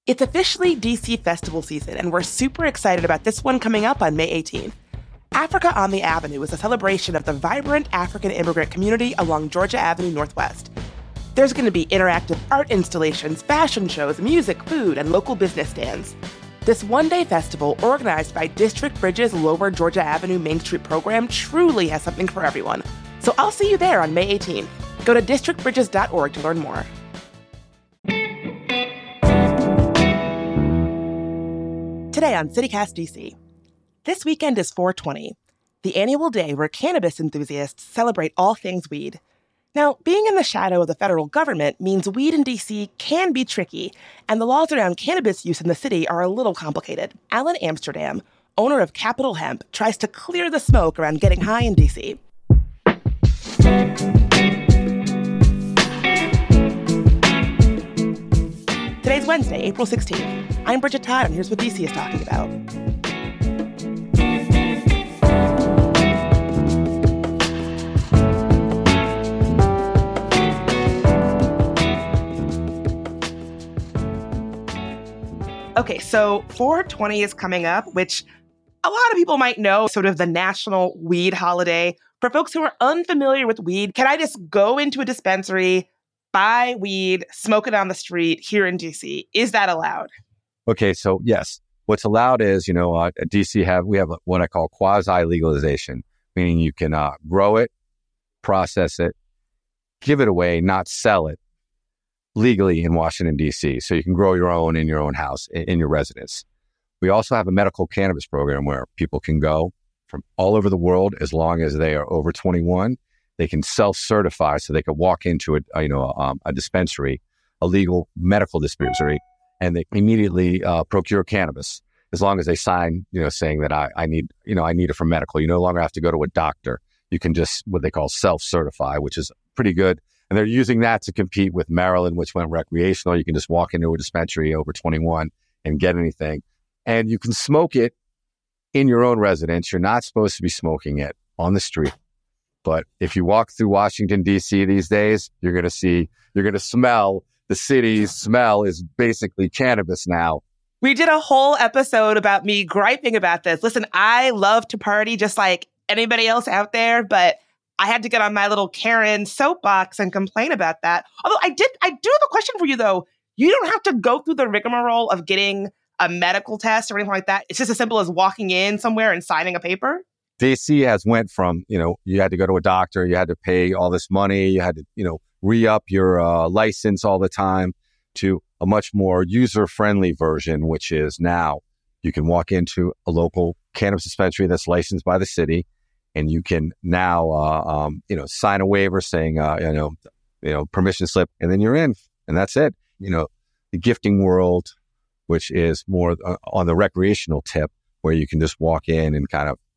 It's officially DC festival season, and we're super excited about this one coming up on May 18th. Africa on the Avenue is a celebration of the vibrant African immigrant community along Georgia Avenue Northwest. There's going to be interactive art installations, fashion shows, music, food, and local business stands. This one-day festival, organized by District Bridges' Lower Georgia Avenue Main Street program, truly has something for everyone. So I'll see you there on May 18th. Go to districtbridges.org to learn more. Today on CityCast DC. This weekend is 420, the annual day where cannabis enthusiasts celebrate all things weed. Now, being in the shadow of the federal government means weed in DC can be tricky, and the laws around cannabis use in the city are a little complicated. Alan Amsterdam, owner of Capital Hemp, tries to clear the smoke around getting high in DC. Today's Wednesday, April 16th. I'm Bridget Todd, and here's what DC is talking about. Okay, so 420 is coming up, which a lot of people might know, sort of the national weed holiday. For folks who are unfamiliar with weed, can I just go into a dispensary, buy weed, smoke it on the street here in DC? Is that allowed? Okay, so yes. What's allowed is, at DC we have what I call quasi-legalization, meaning you can grow it, process it, give it away, not sell it legally in Washington, D.C. So you can grow your own in your own house, in your residence. We also have a medical cannabis program where people can go from all over the world as long as they are over 21. They can self-certify, so they can walk into a dispensary, a legal medical dispensary, and they immediately procure cannabis as long as they sign, saying that I need it for medical. You no longer have to go to a doctor. You can just what they call self-certify, which is pretty good. And they're using that to compete with Maryland, which went recreational. You can just walk into a dispensary over 21 and get anything. And you can smoke it in your own residence. You're not supposed to be smoking it on the street. But if you walk through Washington, D.C. these days, you're going to smell, the city's smell is basically cannabis now. We did a whole episode about me griping about this. Listen, I love to party just like anybody else out there, but I had to get on my little Karen soapbox and complain about that. Although I do have a question for you, though. You don't have to go through the rigmarole of getting a medical test or anything like that. It's just as simple as walking in somewhere and signing a paper. DC has went from, you had to go to a doctor, you had to pay all this money, you had to, re-up your license all the time, to a much more user-friendly version, which is now you can walk into a local cannabis dispensary that's licensed by the city, and you can now, sign a waiver saying, permission slip, and then you're in, and that's it. The gifting world, which is more on the recreational tip, where you can just walk in and kind of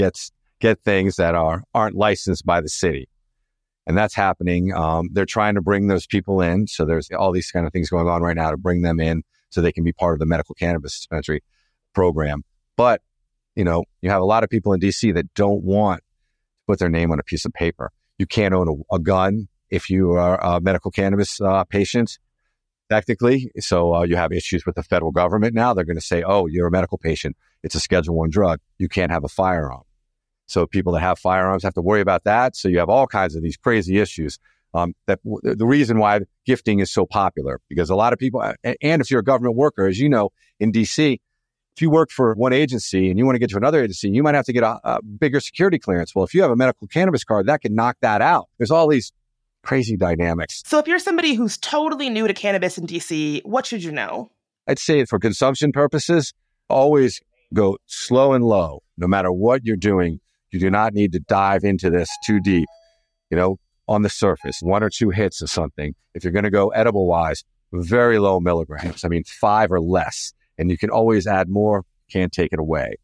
get things that aren't licensed by the city, and that's happening. They're trying to bring those people in, so there's all these kind of things going on right now to bring them in, so they can be part of the medical cannabis dispensary program. But you have a lot of people in DC that don't want to put their name on a piece of paper. You can't own a gun if you are a medical cannabis patient, technically. So you have issues with the federal government now. They're going to say, oh, you're a medical patient. It's a Schedule I drug. You can't have a firearm. So people that have firearms have to worry about that. So you have all kinds of these crazy issues. The reason why gifting is so popular, because a lot of people, and if you're a government worker, as you know, in DC, if you work for one agency and you want to get to another agency, you might have to get a bigger security clearance. Well, if you have a medical cannabis card, that can knock that out. There's all these crazy dynamics. So if you're somebody who's totally new to cannabis in DC, what should you know? I'd say for consumption purposes, always go slow and low. No matter what you're doing, you do not need to dive into this too deep. On the surface, 1 or 2 hits of something. If you're going to go edible wise, very low milligrams. 5 or less. And you can always add more, can't take it away.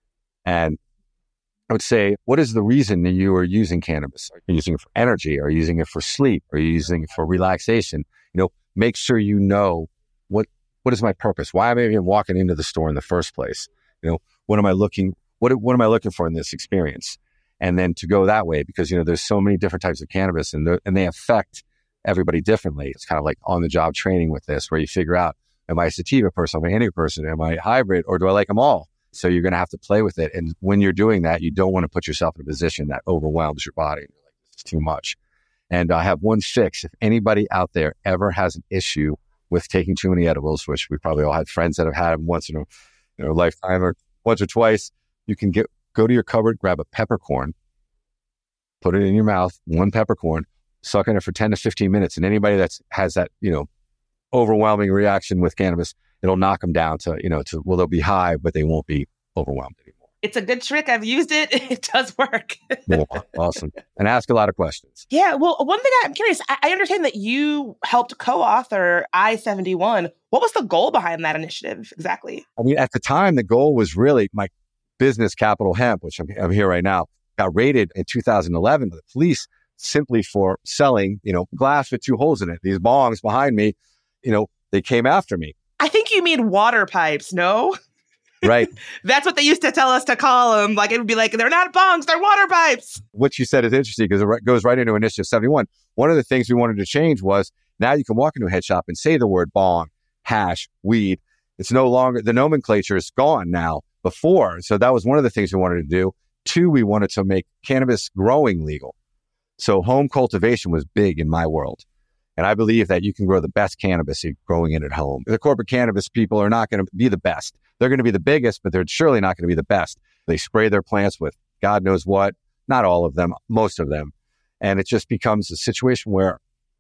And I would say, what is the reason that you are using cannabis? Are you using it for energy? Are you using it for sleep? Are you using it for relaxation? Make sure you know what is my purpose? Why am I even walking into the store in the first place? What am I looking for in this experience? And then to go that way, because, there's so many different types of cannabis and they affect everybody differently. It's kind of like on the job training with this, where you figure out, Am I a sativa person? Am I an indica person? Am I hybrid? Or do I like them all? So you're going to have to play with it. And when you're doing that, you don't want to put yourself in a position that overwhelms your body. You're like, this is too much. And I have one fix. If anybody out there ever has an issue with taking too many edibles, which we probably all had friends that have had them once in a lifetime or once or twice, you can go to your cupboard, grab a peppercorn, put it in your mouth, one peppercorn, suck on it for 10 to 15 minutes. And anybody that has that, overwhelming reaction with cannabis, it'll knock them down to they'll be high, but they won't be overwhelmed anymore. It's a good trick. I've used it. It does work. Cool. Awesome. And ask a lot of questions. Yeah. Well, one thing I'm curious, I understand that you helped co-author I-71. What was the goal behind that initiative exactly? I mean, at the time, the goal was really my business, Capital Hemp, which I'm here right now, got raided in 2011 by the police simply for selling, glass with 2 holes in it. These bongs behind me, they came after me. I think you mean water pipes, no? Right. That's what they used to tell us to call them. Like, it would be like, they're not bongs, they're water pipes. What you said is interesting because it goes right into Initiative 71. One of the things we wanted to change was now you can walk into a head shop and say the word bong, hash, weed. It's no longer, the nomenclature is gone now before. So that was one of the things we wanted to do. 2, we wanted to make cannabis growing legal. So home cultivation was big in my world. And I believe that you can grow the best cannabis growing it at home. The corporate cannabis people are not going to be the best. They're going to be the biggest, but they're surely not going to be the best. They spray their plants with God knows what, not all of them, most of them. And it just becomes a situation where,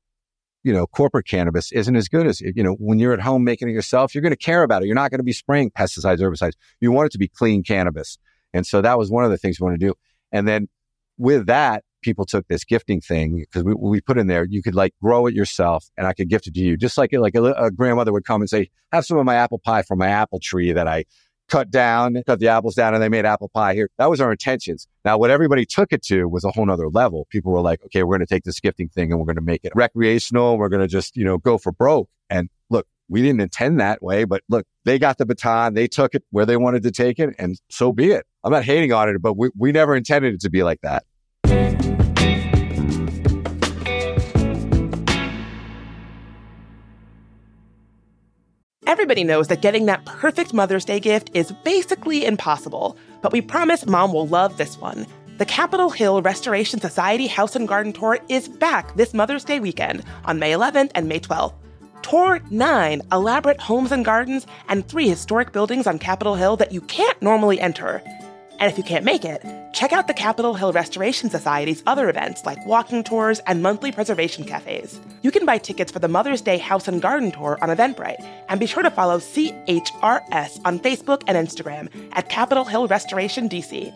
corporate cannabis isn't as good as, when you're at home making it yourself, you're going to care about it. You're not going to be spraying pesticides, herbicides. You want it to be clean cannabis. And so that was one of the things we want to do. And then with that, people took this gifting thing because we put in there, you could grow it yourself and I could gift it to you. Just like a grandmother would come and say, have some of my apple pie from my apple tree that I cut the apples down and they made apple pie here. That was our intentions. Now, what everybody took it to was a whole nother level. People were like, okay, we're going to take this gifting thing and we're going to make it recreational. We're going to just, go for broke. And look, we didn't intend that way, but look, they got the baton. They took it where they wanted to take it and so be it. I'm not hating on it, but we never intended it to be like that. Everybody knows that getting that perfect Mother's Day gift is basically impossible, but we promise Mom will love this one. The Capitol Hill Restoration Society House and Garden Tour is back this Mother's Day weekend on May 11th and May 12th. Tour 9 elaborate homes and gardens and 3 historic buildings on Capitol Hill that you can't normally enter. And if you can't make it, check out the Capitol Hill Restoration Society's other events like walking tours and monthly preservation cafes. You can buy tickets for the Mother's Day House and Garden Tour on Eventbrite, and be sure to follow CHRS on Facebook and Instagram at Capitol Hill Restoration DC.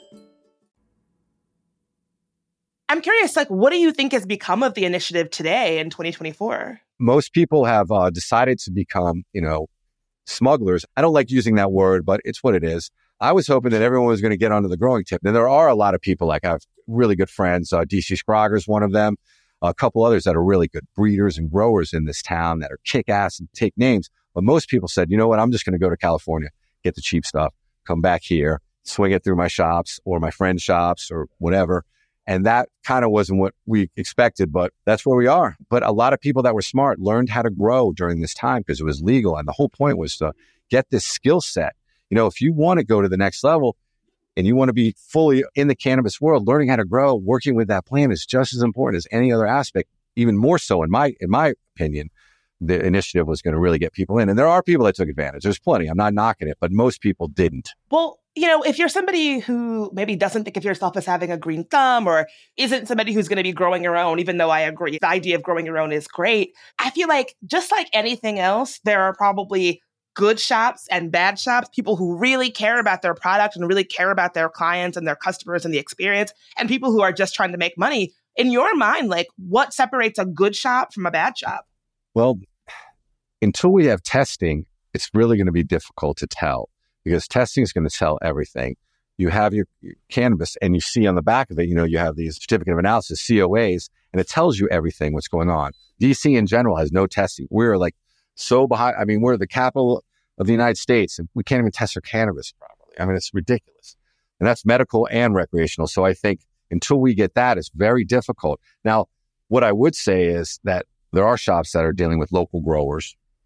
I'm curious, what do you think has become of the initiative today in 2024? Most people have decided to become, smugglers. I don't like using that word, but it's what it is. I was hoping that everyone was going to get onto the growing tip. And there are a lot of people, I have really good friends. DC Scrogger's one of them. A couple others that are really good breeders and growers in this town that are kick-ass and take names. But most people said, you know what, I'm just going to go to California, get the cheap stuff, come back here, swing it through my shops or my friend's shops or whatever. And that kind of wasn't what we expected, but that's where we are. But a lot of people that were smart learned how to grow during this time because it was legal. And the whole point was to get this skill set. If you want to go to the next level and you want to be fully in the cannabis world, learning how to grow, working with that plant is just as important as any other aspect, even more so in my opinion. The initiative was going to really get people in. And there are people that took advantage. There's plenty. I'm not knocking it, but most people didn't. Well, if you're somebody who maybe doesn't think of yourself as having a green thumb or isn't somebody who's going to be growing your own, even though I agree, the idea of growing your own is great. I feel like just like anything else, there are probably good shops and bad shops, people who really care about their product and really care about their clients and their customers and the experience, and people who are just trying to make money. In your mind, what separates a good shop from a bad shop? Well, until we have testing, it's really going to be difficult to tell because testing is going to tell everything. You have your cannabis and you see on the back of it, you have these certificate of analysis, COAs, and it tells you everything, what's going on. DC in general has no testing. We're so behind. I mean, we're the capital of the United States and we can't even test our cannabis properly. I mean, it's ridiculous. And that's medical and recreational. So I think until we get that, it's very difficult. Now, what I would say is that there are shops that are dealing with local growers.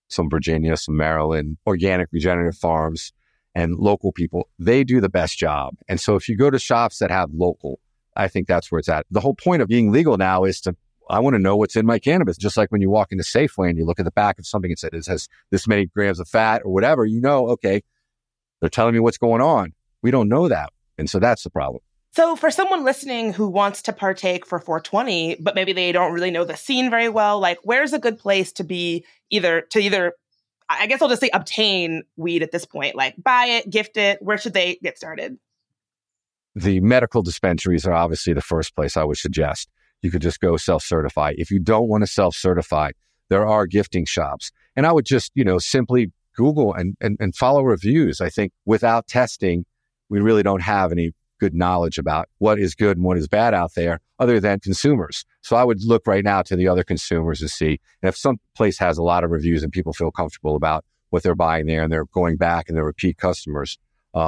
some Virginia, some Maryland, organic regenerative farms and local people, they do the best job. And so if you go to shops that have local, I think that's where it's at. The whole point of being legal now is I want to know what's in my cannabis. Just like when you walk into Safeway and you look at the back of something and it has this many grams of fat or whatever, okay, they're telling me what's going on. We don't know that. And so that's the problem. So for someone listening who wants to partake for 420, but maybe they don't really know the scene very well, like where's a good place to be either, I guess I'll just say obtain weed at this point, like buy it, gift it, where should they get started? The medical dispensaries are obviously the first place I would suggest. You could just go self-certify. If you don't want to self-certify, there are gifting shops. And I would just, simply Google and follow reviews. I think without testing, we really don't have any good knowledge about what is good and what is bad out there other than consumers. So I would look right now to the other consumers to see if some place has a lot of reviews and people feel comfortable about what they're buying there and they're going back and they're repeat customers.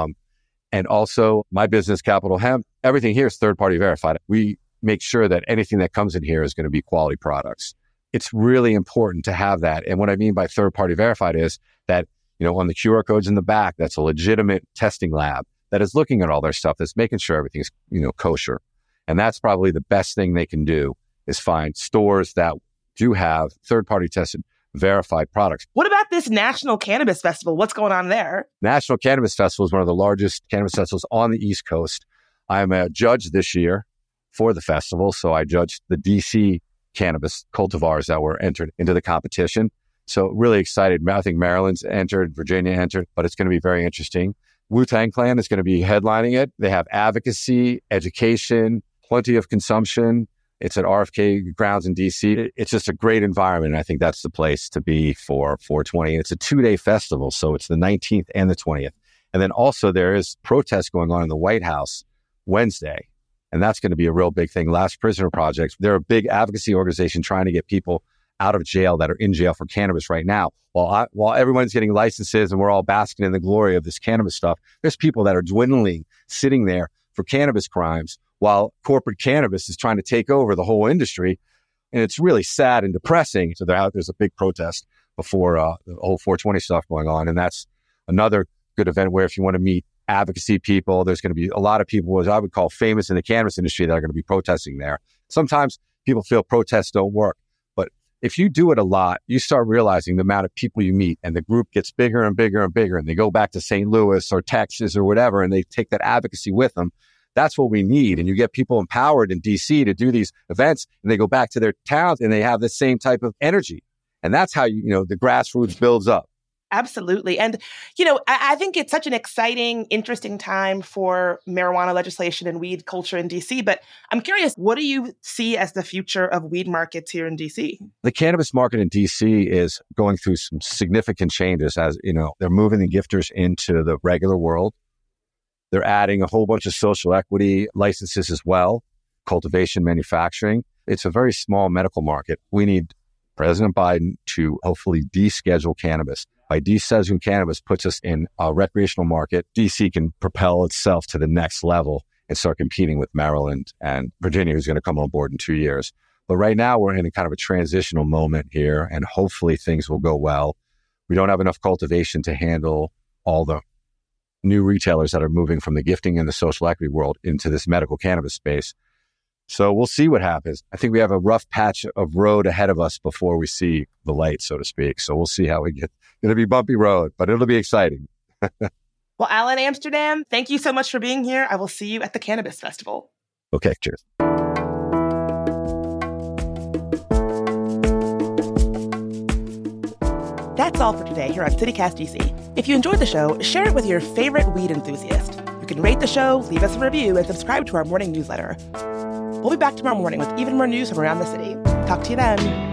And also my business, Capital Hemp, everything here is third-party verified. We make sure that anything that comes in here is going to be quality products. It's really important to have that. And what I mean by third-party verified is that, on the QR codes in the back, that's a legitimate testing lab that is looking at all their stuff, that's making sure everything's, kosher. And that's probably the best thing they can do is find stores that do have third-party tested, verified products. What about this National Cannabis Festival? What's going on there? National Cannabis Festival is one of the largest cannabis festivals on the East Coast. I'm a judge this year for the festival. So I judged the DC cannabis cultivars that were entered into the competition. So really excited. I think Maryland's entered, Virginia entered, but it's going to be very interesting. Wu-Tang Clan is going to be headlining it. They have advocacy, education, plenty of consumption. It's at RFK grounds in DC. It's just a great environment. And I think that's the place to be for 420. It's a 2-day festival. So it's the 19th and the 20th. And then also there is protests going on in the White House Wednesday. And that's going to be a real big thing. Last Prisoner Project, they're a big advocacy organization trying to get people out of jail that are in jail for cannabis right now. While everyone's getting licenses and we're all basking in the glory of this cannabis stuff, there's people that are dwindling, sitting there for cannabis crimes while corporate cannabis is trying to take over the whole industry. And it's really sad and depressing. So there's a big protest before the whole 420 stuff going on. And that's another good event where if you want to meet advocacy people, there's going to be a lot of people, as I would call famous in the cannabis industry, that are going to be protesting there. Sometimes people feel protests don't work. But if you do it a lot, you start realizing the amount of people you meet and the group gets bigger and bigger and bigger. And they go back to St. Louis or Texas or whatever, and they take that advocacy with them. That's what we need. And you get people empowered in DC to do these events and they go back to their towns and they have the same type of energy. And that's how, the grassroots builds up. Absolutely. And, I think it's such an exciting, interesting time for marijuana legislation and weed culture in DC. But I'm curious, what do you see as the future of weed markets here in DC? The cannabis market in DC is going through some significant changes as, they're moving the gifters into the regular world. They're adding a whole bunch of social equity licenses as well, cultivation, manufacturing. It's a very small medical market. We need President Biden to hopefully deschedule cannabis. By descheduling cannabis puts us in a recreational market. DC can propel itself to the next level and start competing with Maryland and Virginia, who's going to come on board in 2 years. But right now we're in a kind of a transitional moment here, and hopefully things will go well. We don't have enough cultivation to handle all the new retailers that are moving from the gifting and the social equity world into this medical cannabis space. So we'll see what happens. I think we have a rough patch of road ahead of us before we see the light, so to speak. So we'll see how we get. It'll be bumpy road, but it'll be exciting. Well, Alan Amsterdam, thank you so much for being here. I will see you at the Cannabis Festival. Okay, cheers. That's all for today here on CityCast DC. If you enjoyed the show, share it with your favorite weed enthusiast. You can rate the show, leave us a review, and subscribe to our morning newsletter. We'll be back tomorrow morning with even more news from around the city. Talk to you then.